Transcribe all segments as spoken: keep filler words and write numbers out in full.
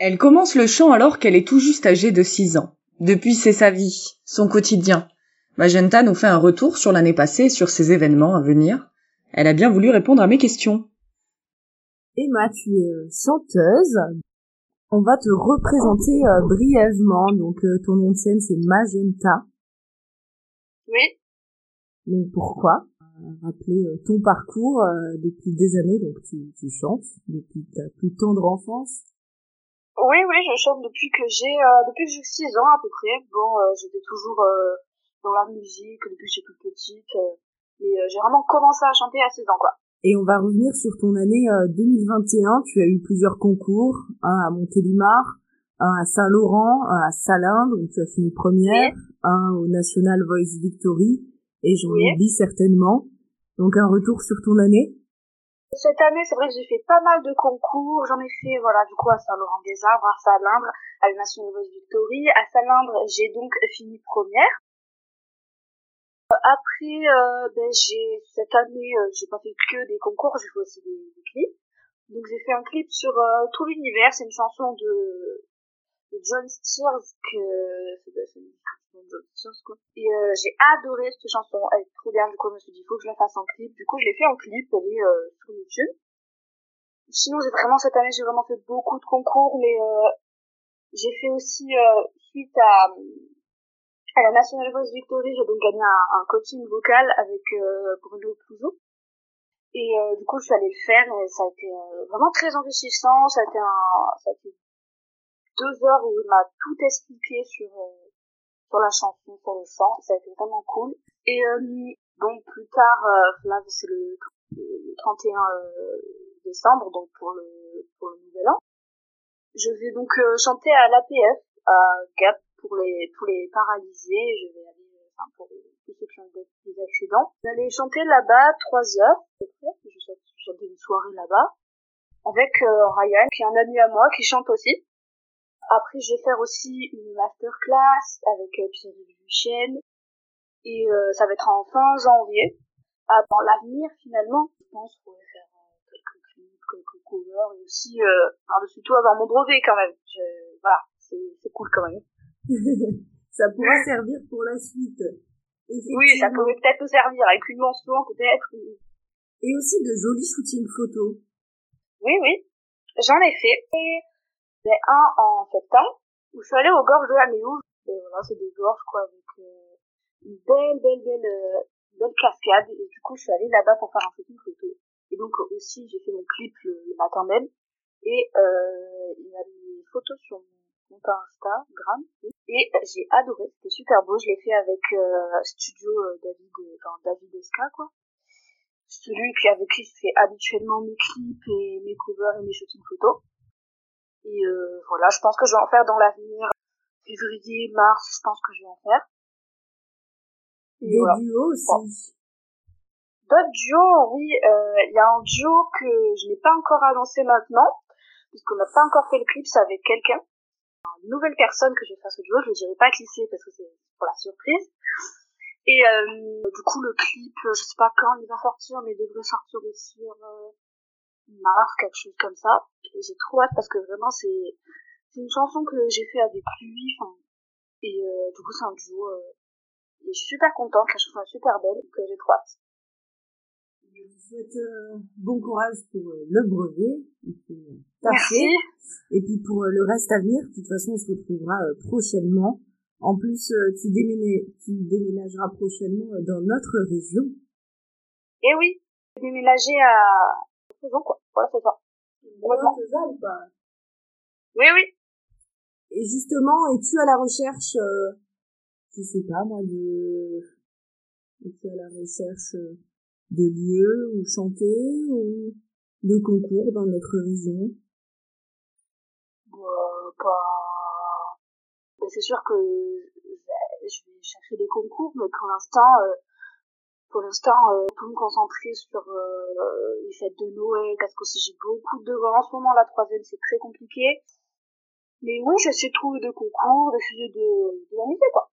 Elle commence le chant alors qu'elle est tout juste âgée de six ans. Depuis, c'est sa vie, son quotidien. Magenta nous fait un retour sur l'année passée et sur ses événements à venir. Elle a bien voulu répondre à mes questions. Emma, tu es chanteuse. On va te représenter euh, brièvement. Donc, euh, ton nom de scène, c'est Magenta. Oui. Donc, pourquoi rappeler euh, ton parcours euh, depuis des années. Donc, tu, tu chantes depuis ta plus tendre enfance. Oui, oui, je chante depuis que j'ai euh, depuis que j'ai six ans à peu près. Bon, euh, j'étais toujours euh, dans la musique depuis que j'étais toute petite. Euh, mais euh, j'ai vraiment commencé à chanter à six ans, quoi. Et on va revenir sur ton année euh, deux mille vingt et un. Tu as eu plusieurs concours, un à Montélimar, un à Saint-Laurent, un à Salindre où tu as fini première, oui. Un au National Voice Victory, et j'en oui. oublie certainement. Donc un retour sur ton année. Cette année, c'est vrai que j'ai fait pas mal de concours. J'en ai fait, voilà, du coup, à Saint-Laurent-des-Arbres, à Salindre, à la National Voice Victory. À Salindre, j'ai donc fini première. Après, euh, ben, j'ai, cette année, euh, j'ai pas fait que des concours, j'ai fait aussi des, des clips. Donc, j'ai fait un clip sur euh, tout l'univers. C'est une chanson de, de John Steers que, c'est une chanson de John Steers, quoi. Et, euh, j'ai adoré cette chanson. Elle est trop bien. Du coup, je me suis dit, il faut que je la fasse en clip. Du coup, je l'ai fait en clip. Elle est, euh, sur YouTube. Sinon, j'ai vraiment, cette année, j'ai vraiment fait beaucoup de concours, mais, euh, j'ai fait aussi, euh, suite à, à la National Voice Victory, j'ai donc gagné un, un coaching vocal avec, euh, Bruno Clouzot. Et, euh, du coup, je suis allée le faire, et ça a été, euh, vraiment très enrichissant. Ça a été un, ça a été deux heures où il m'a tout expliqué sur, euh, sur la chanson, sur le chant. Ça a été vraiment cool. Et, euh, donc, plus tard, euh, là, c'est le, le trente et un, euh, décembre, donc pour le, pour le nouvel an. Je vais donc euh, chanter à l'A P F, à Gap, pour les, pour les paralysés. Je vais aller, enfin, pour tous ceux qui ont des, des accidents. Je vais aller chanter là-bas trois heures, à peu près. Je vais chanter une soirée là-bas. Avec, euh, Ryan, qui est un ami à moi, qui chante aussi. Après, je vais faire aussi une masterclass avec euh, Pierre Duchesne. Et, euh, ça va être en fin janvier. Ah, dans l'avenir, finalement, je pense qu'on va faire quelques clips, quelques covers, et aussi, euh, par-dessus tout, avoir mon brevet, quand même. Je, voilà, c'est, c'est cool, quand même. Ça pourra servir pour la suite. Oui, ça pourrait peut-être nous servir, avec une mention, peut-être. Et aussi de jolis shootings photos. Oui, oui. J'en ai fait. Et, j'ai un en septembre, où je suis allée aux gorges de la Méouge. Et voilà, c'est des gorges, quoi, avec, euh, une belle, belle, belle, euh, belle cascade. Et du coup, je suis allée là-bas pour faire un shooting photo. Et donc, aussi, j'ai fait mon clip le, le matin même. Et, euh, il y a des photos sur mon compte Instagram. Et j'ai adoré. C'était super beau. Je l'ai fait avec, euh, studio euh, David, enfin, David Esca, quoi. Celui qui, avec qui je fais habituellement mes clips et mes covers et mes shootings photos. Et, euh, voilà, je pense que je vais en faire dans l'avenir. Février, mars, je pense que je vais en faire. Et des voilà. Duos aussi. Bon. D'autres duos, oui, euh, il y a un duo que je n'ai pas encore annoncé maintenant, puisqu'on n'a pas encore fait le clip, c'est avec quelqu'un. Une nouvelle personne que je vais faire ce duo, je ne dirai pas qui c'est parce que c'est pour la surprise. Et, euh, du coup, le clip, je sais pas quand il va sortir, mais il devrait sortir aussi, euh, mars, quelque chose comme ça. Et j'ai trop hâte parce que vraiment, c'est, c'est une chanson que j'ai fait avec lui, enfin, et, euh, du coup, c'est un duo, euh, et je suis super contente, la chanson est super belle, donc euh, j'ai trop hâte. Je vous souhaite euh, bon courage pour euh, le brevet. Euh, Merci. Et puis pour euh, le reste à venir, de toute façon, on se retrouvera euh, prochainement. En plus, euh, tu, déménages, tu déménageras prochainement euh, dans notre région. Eh oui, j'ai déménagé à Saison, quoi. Voilà, c'est ça. Vraiment. C'est ça ou pas? Oui, oui. Et justement, es-tu à la recherche, euh, je sais pas moi, de... Es-tu à la recherche euh, de lieux où chanter ou de concours dans notre région? Euh, pas... Ben, c'est sûr que je vais chercher des concours, mais pour l'instant, euh, pour l'instant, euh, pour me concentrer sur euh, les fêtes de Noël, parce que si j'ai beaucoup de devoirs en ce moment, la troisième c'est très compliqué. Mais oui, j'essaie de trouver des concours, d'essayer de, de m'amuser, quoi.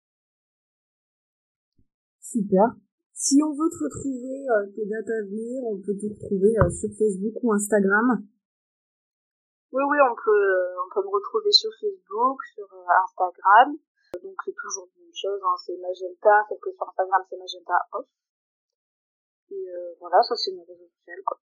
Super. Si on veut te retrouver, euh, tes dates à venir, on peut te retrouver euh, sur Facebook ou Instagram. Oui, oui, on peut, on peut me retrouver sur Facebook, sur euh, Instagram. Donc c'est toujours la même chose, hein, c'est Magenta, sauf que sur Instagram c'est Magenta Off. Et euh, voilà, ça c'est mes réseaux sociaux, quoi.